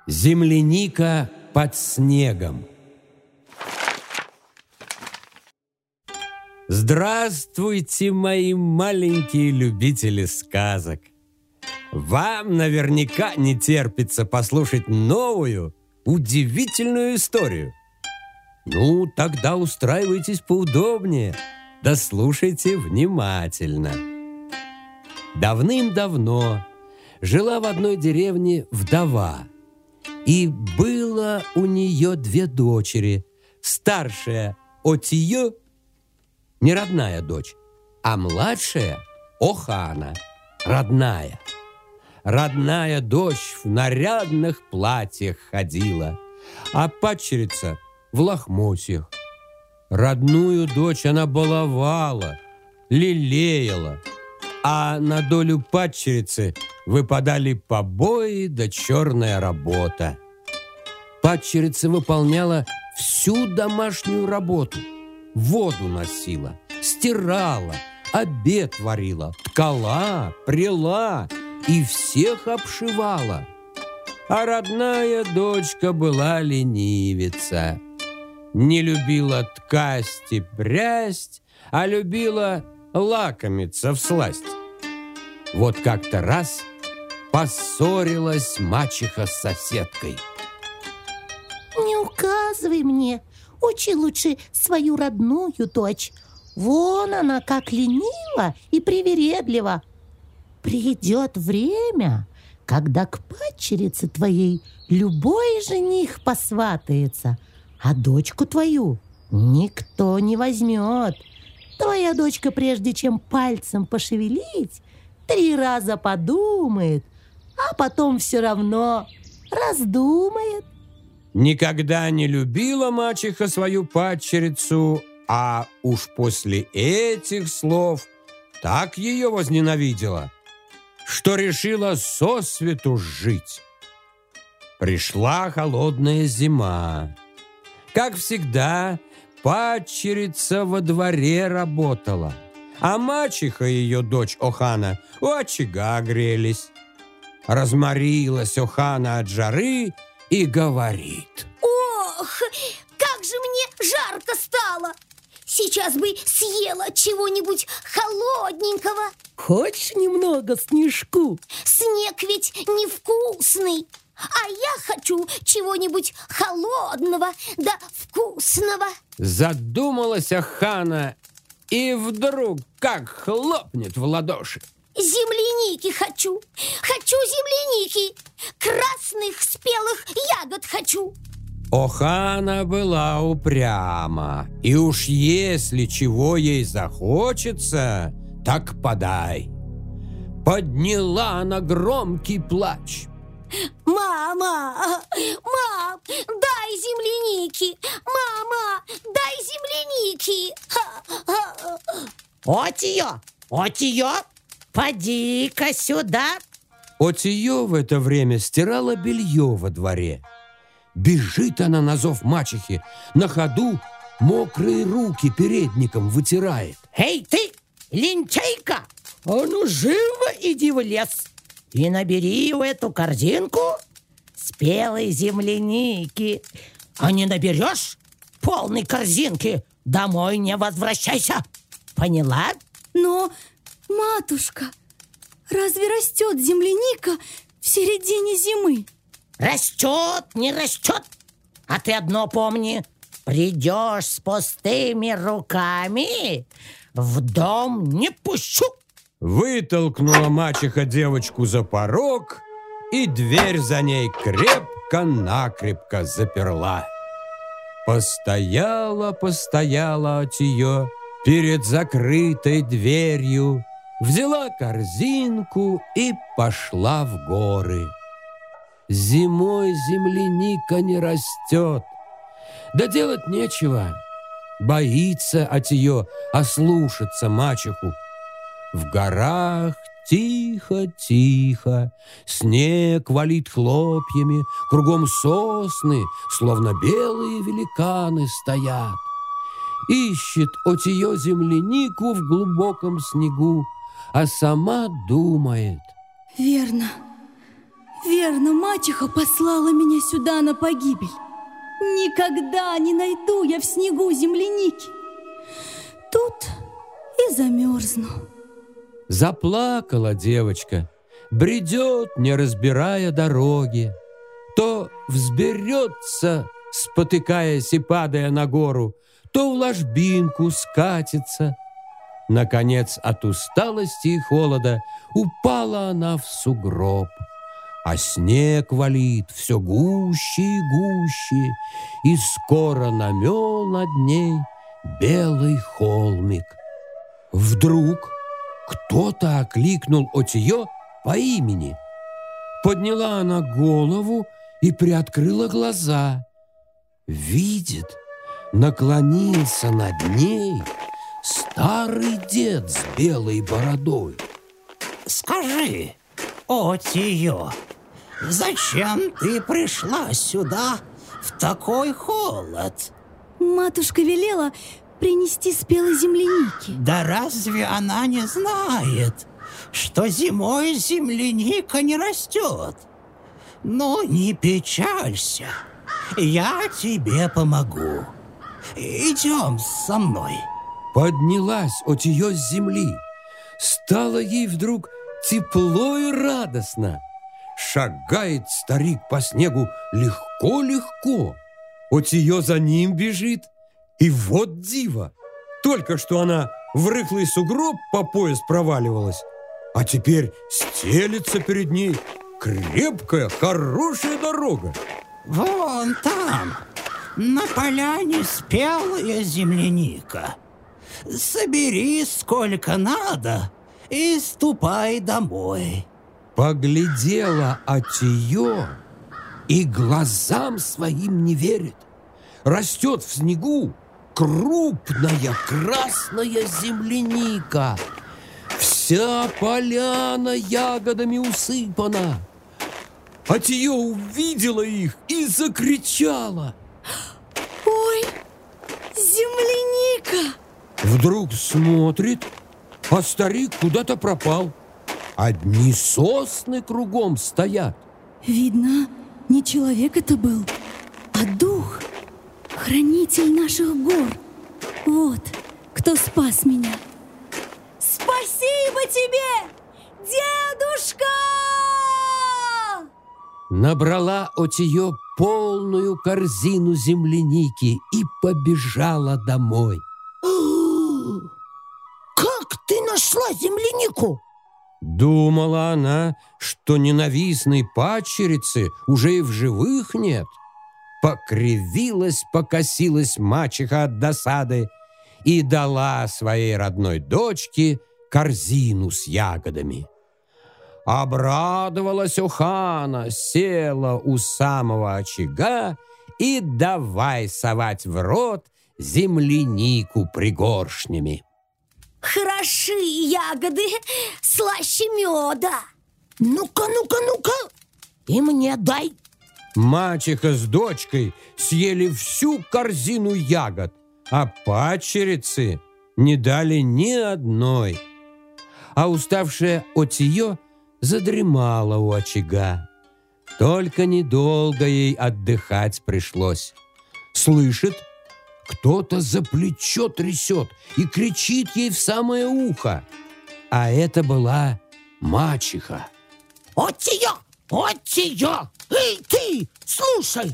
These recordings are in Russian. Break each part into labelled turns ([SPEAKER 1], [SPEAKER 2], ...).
[SPEAKER 1] Земляника под снегом. Здравствуйте, мои маленькие любители сказок! Вам наверняка не терпится послушать новую, удивительную историю. Ну, тогда устраивайтесь поудобнее, да слушайте внимательно. Давным-давно жила в одной деревне вдова, и было у нее две дочери. Старшая Отиё, не родная дочь, а младшая Охана, родная. Родная дочь в нарядных платьях ходила, а падчерица в лохмотьях. Родную дочь она баловала, лелеяла, а на долю падчерицы выпадали побои да черная работа. Падчерица выполняла всю домашнюю работу. Воду носила, стирала, обед варила, ткала, пряла и всех обшивала. А родная дочка была ленивица. Не любила ткасть и прясть, а любила лакомиться всласть. Вот как-то раз поссорилась мачеха с соседкой.
[SPEAKER 2] Не указывай мне, учи лучше свою родную дочь. Вон она как ленива и привередлива. Придет время, когда к падчерице твоей любой жених посватается, а дочку твою никто не возьмет. Твоя дочка, прежде чем пальцем пошевелить, 3 раза подумает, а потом все равно раздумает.
[SPEAKER 1] Никогда не любила мачеха свою падчерицу, а уж после этих слов так ее возненавидела, что решила сосвету жить. Пришла холодная зима. Как всегда, падчерица во дворе работала, а мачеха и ее дочь Охана у очага грелись. Разморилась Охана от жары и говорит:
[SPEAKER 3] «Ох, как же мне жарко стало! Сейчас бы съела чего-нибудь холодненького».
[SPEAKER 2] Хочешь немного снежку?
[SPEAKER 3] Снег ведь невкусный, а я хочу чего-нибудь холодного да вкусного.
[SPEAKER 1] Задумалась Охана и вдруг как хлопнет в ладоши.
[SPEAKER 3] Земляники хочу, хочу земляники, красных спелых ягод хочу.
[SPEAKER 1] Охана была упряма, и уж если чего ей захочется, так подай. Подняла она громкий плач.
[SPEAKER 3] Мама, мам, дай земляники, мама, дай земляники.
[SPEAKER 2] Отиё, поди-ка сюда.
[SPEAKER 1] Отиё в это время стирала белье во дворе. Бежит она на зов мачехи, на ходу мокрые руки передником вытирает.
[SPEAKER 2] Эй, ты, лентяйка, а ну живо иди в лес и набери в эту корзинку спелой земляники. А не наберешь полной корзинки, домой не возвращайся. Поняла?
[SPEAKER 4] Но, матушка, разве растет земляника в середине зимы?
[SPEAKER 2] Растет, не растет. А ты одно помни: придешь с пустыми руками, в дом не пущу.
[SPEAKER 1] Вытолкнула мачеха девочку за порог, и дверь за ней крепко-накрепко заперла. Постояла Отиё перед закрытой дверью, взяла корзинку и пошла в горы. Зимой земляника не растет, да делать нечего. Боится Отиё ослушаться мачеху. В горах тихо-тихо, снег валит хлопьями, кругом сосны, словно белые великаны, стоят. Ищет Отиё землянику в глубоком снегу, а сама думает:
[SPEAKER 4] Верно, Верно, мачеха послала меня сюда на погибель. Никогда не найду я в снегу земляники. Тут и замерзну.
[SPEAKER 1] Заплакала девочка, бредет, не разбирая дороги. То взберется, спотыкаясь и падая на гору, то в ложбинку скатится. Наконец, от усталости и холода упала она в сугроб. А снег валит все гуще и гуще, и скоро намел над ней белый холмик. Вдруг кто-то окликнул Отьё по имени. Подняла она голову и приоткрыла глаза. Видит, наклонился над ней старый дед с белой бородой.
[SPEAKER 5] Скажи, Отьё, зачем ты пришла сюда в такой холод?
[SPEAKER 4] Матушка велела принести спелой земляники.
[SPEAKER 5] Да разве она не знает, что зимой земляника не растет? Ну, не печалься, я тебе помогу. Идем со мной.
[SPEAKER 1] Поднялась Отьё с земли. Стало ей вдруг тепло и радостно. Шагает старик по снегу легко-легко. Отьё за ним бежит. И вот диво! Только что она в рыхлый сугроб по пояс проваливалась, а теперь стелется перед ней крепкая, хорошая дорога.
[SPEAKER 5] Вон там, на поляне, спелая земляника. Собери сколько надо и ступай домой.
[SPEAKER 1] Поглядела Отьё и глазам своим не верит. Растет в снегу крупная красная земляника. Вся поляна ягодами усыпана. Отьё увидела их и закричала.
[SPEAKER 4] Ой, земляника!
[SPEAKER 1] Вдруг смотрит, а старик куда-то пропал. Одни сосны кругом стоят.
[SPEAKER 4] Видно, не человек это был, а дух, хранитель наших гор. Вот кто спас меня. Спасибо тебе, дедушка!
[SPEAKER 1] Набрала Отьё полную корзину земляники и побежала домой.
[SPEAKER 2] Как ты нашла землянику?
[SPEAKER 1] Думала она, что ненавистной падчерицы уже и в живых нет. Покривилась, покосилась мачеха от досады и дала своей родной дочке корзину с ягодами. Обрадовалась Охана, села у самого очага и давай совать в рот землянику пригоршнями.
[SPEAKER 3] Хороши ягоды, слаще меда.
[SPEAKER 2] Ну-ка, ну-ка, ну-ка, и мне дай.
[SPEAKER 1] Мачеха с дочкой съели всю корзину ягод, а падчерицы не дали ни одной. А уставшая Отьё задремала у очага. Только недолго ей отдыхать пришлось. Слышит, кто-то за плечо трясет и кричит ей в самое ухо. А это была мачеха.
[SPEAKER 2] Отьё, Отьё, эй ты, слушай.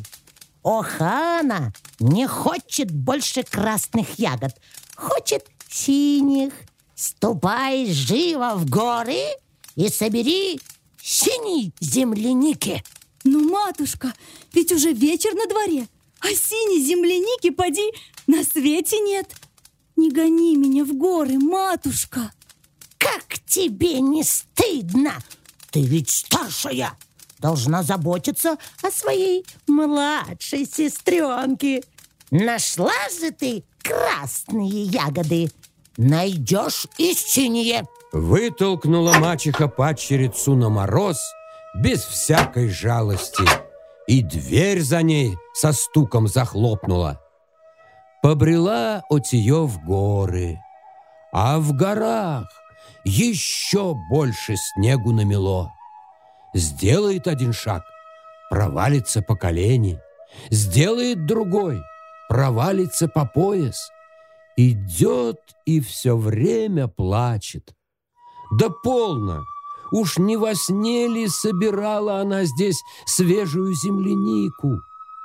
[SPEAKER 6] Охана не хочет больше красных ягод, хочет синих. Ступай живо в горы и собери синей земляники.
[SPEAKER 4] Ну, матушка, ведь уже вечер на дворе, а синей земляники, поди, на свете нет. Не гони меня в горы, матушка.
[SPEAKER 6] Как тебе не стыдно? Ты ведь старшая, должна заботиться о своей младшей сестренке. Нашла же ты красные ягоды, найдешь и синие.
[SPEAKER 1] Вытолкнула мачеха падчерицу на мороз без всякой жалости, и дверь за ней со стуком захлопнула. Побрела Отьё в горы, а в горах еще больше снегу намело. Сделает один шаг, провалится по колени. Сделает другой, провалится по пояс. Идет и все время плачет. Да полно! Уж не во сне ли собирала она здесь свежую землянику?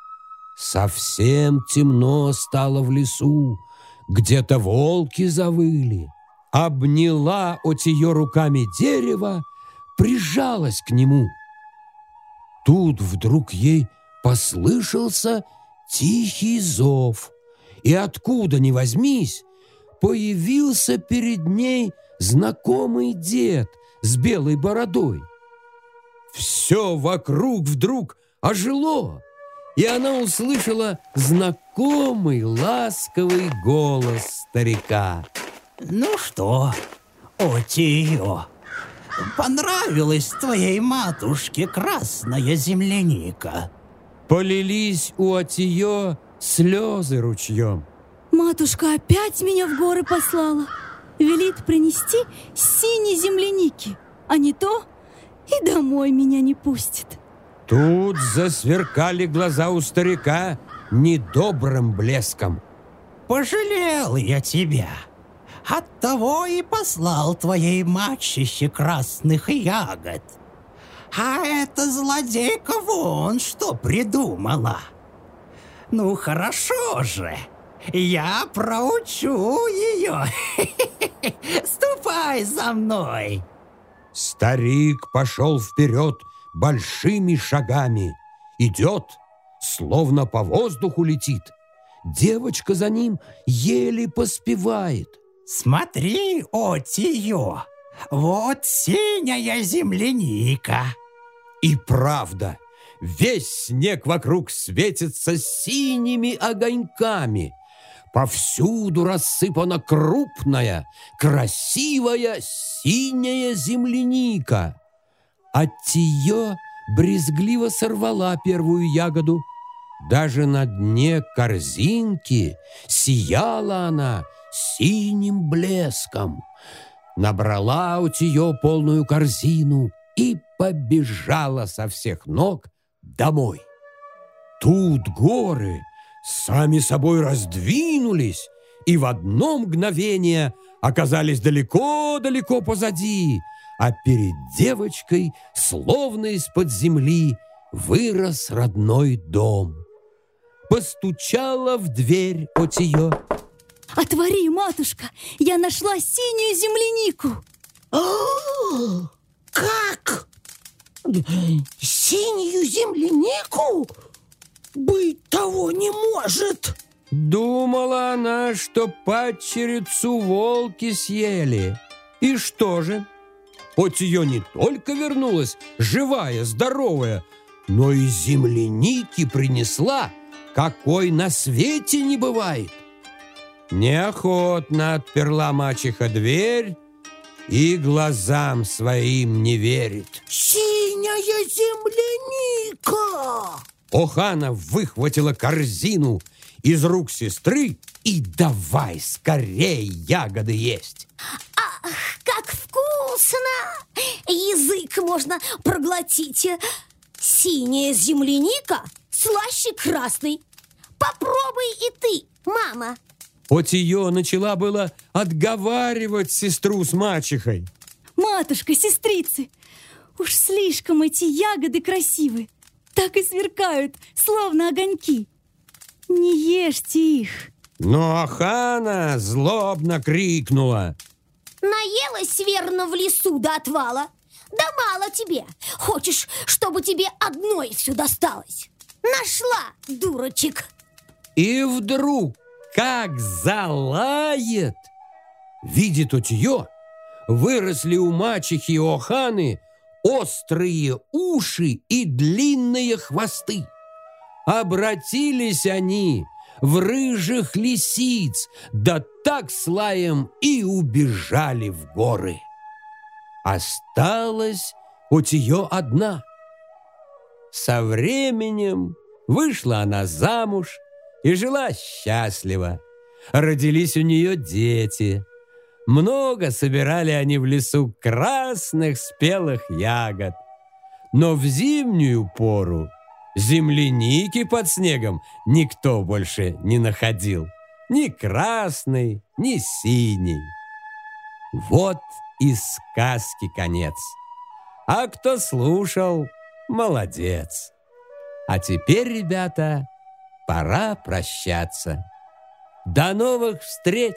[SPEAKER 1] Совсем темно стало в лесу, где-то волки завыли. Обняла Отиё руками дерево, прижалась к нему. Тут вдруг ей послышался тихий зов, и откуда ни возьмись, появился перед ней знакомый дед с белой бородой. Все вокруг вдруг ожило, и она услышала знакомый ласковый голос старика.
[SPEAKER 5] Ну что, Отиё, понравилась твоей матушке красная земляника?
[SPEAKER 1] Полились у Отиё слезы ручьем.
[SPEAKER 4] Матушка опять меня в горы послала. Велит принести синей земляники, а не то и домой меня не пустит.
[SPEAKER 1] Тут засверкали глаза у старика недобрым блеском.
[SPEAKER 5] Пожалел я тебя. Оттого и послал твоей мачехе красных ягод. А эта злодейка вон что придумала. Ну хорошо же, я проучу ее. Ступай за мной.
[SPEAKER 1] Старик пошел вперед большими шагами. Идет, словно по воздуху летит. Девочка за ним еле поспевает.
[SPEAKER 5] Смотри, Отиё, вот синяя земляника.
[SPEAKER 1] И правда, весь снег вокруг светится синими огоньками. Повсюду рассыпана крупная, красивая синяя земляника. Отиё брезгливо сорвала первую ягоду. Даже на дне корзинки сияла она синим блеском. Набрала Отиё полную корзину и побежала со всех ног домой. Тут горы сами собой раздвинулись и в одно мгновение оказались далеко-далеко позади, а перед девочкой, словно из-под земли, вырос родной дом. Постучала в дверь Отиё.
[SPEAKER 4] Отвори, матушка, я нашла синюю землянику.
[SPEAKER 6] Как? Синюю землянику? Быть того не может.
[SPEAKER 1] Думала она, что падчерицу волки съели. И что же? Отиё не только вернулась живая, здоровая, но и земляники принесла, какой на свете не бывает. Неохотно отперла мачеха дверь и глазам своим не верит.
[SPEAKER 6] Синяя земляника!
[SPEAKER 1] Охана выхватила корзину из рук сестры и давай скорей ягоды есть.
[SPEAKER 3] Ах, как вкусно! Язык можно проглотить. Синяя земляника слаще красной. Попробуй и ты, мама.
[SPEAKER 1] Отиё начала было отговаривать сестру с мачехой.
[SPEAKER 4] Матушка, сестрицы, уж слишком эти ягоды красивы. Так и сверкают, словно огоньки. Не ешьте их.
[SPEAKER 1] Но Охана злобно крикнула.
[SPEAKER 3] Наелась верно в лесу до отвала. Да мало тебе. Хочешь, чтобы тебе одной все досталось? Нашла, дурочек.
[SPEAKER 1] И вдруг, как залает, видит Отиё, выросли у мачехи и Оханы острые уши и длинные хвосты. Обратились они в рыжих лисиц, да так с лаем и убежали в горы. Осталась Отиё одна. Со временем вышла она замуж и жила счастливо. Родились у нее дети. Много собирали они в лесу красных спелых ягод. Но в зимнюю пору земляники под снегом никто больше не находил. Ни красной, ни синей. Вот и сказки конец. А кто слушал, молодец. А теперь, ребята, пора прощаться. До новых встреч!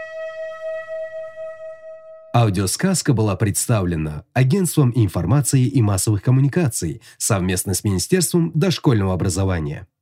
[SPEAKER 7] Аудиосказка была представлена Агентством информации и массовых коммуникаций совместно с Министерством дошкольного образования.